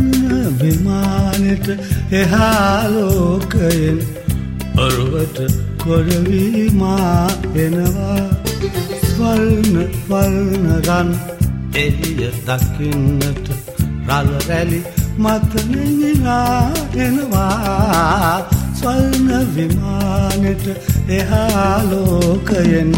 ස්වර්ණ විමානෙට එහා ලෝකයෙන් ඔරුවට ගොඩවී මා එනවා. ස්වර්ණ වර්ණ රන් එළිය දකින්නට රළ රැලි මත නැගිලා එනවා. ස්වර්ණ විමානෙට එහා ලෝකයෙන්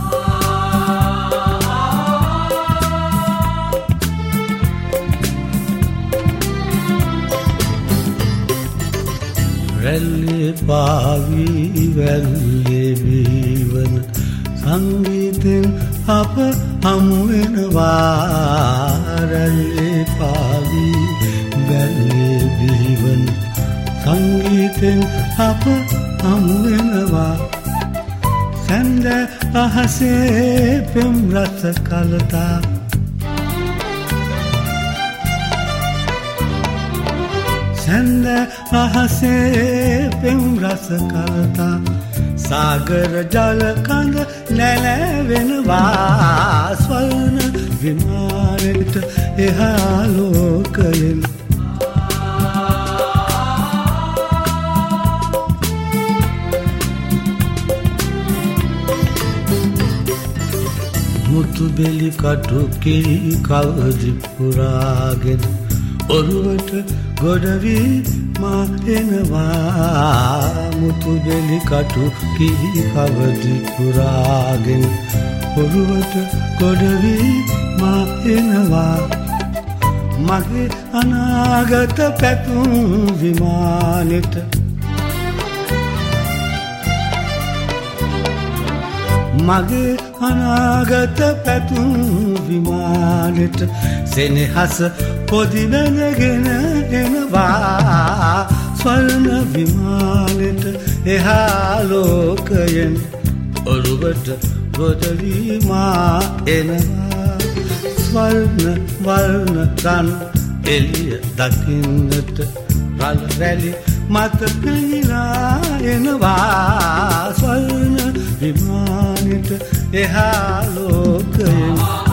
රැල්ලේ පාවී වැල්ලේ වීවන සංගීතෙන් අප හමු වෙනවා. රැල්ලේ පාවී වැල්ලේ වීවන සංගීතෙන් අප හමු වෙනවා. සැන්ද අහසේ පෙම් රස කලතා සැන්ද අහසේ පෙම් රස කලතා සාගර ජල කඳ නැලවෙනවා. ස්වර්ණ විමානෙට එහා ලෝකයෙන් මුතු බෙලි කටු කී කවදි පුරාගෙන ඔරුවට ගොඩවී මා එනවා. මුතු බෙලි කටු කී කවදි පුරාගෙන ඔරුවට ගොඩවී මා එනවා. මගේ අනාගත පැතුම් විමානෙට මගේ අනාගත පැතුම් විමානෙට සෙනෙහස පොදි වැඳගෙන එනවා. ස්වර්ණ විමානෙට එහා ලෝකයෙන් ඔරුවට ගොඩවී මා එනවා. ස්වර්ණ වර්ණ රන් එළිය දකින්නට රළ රැලි මත පැනිලා එනවා. ස්වර්ණ විමානෙට එහා ලෝකයෙන්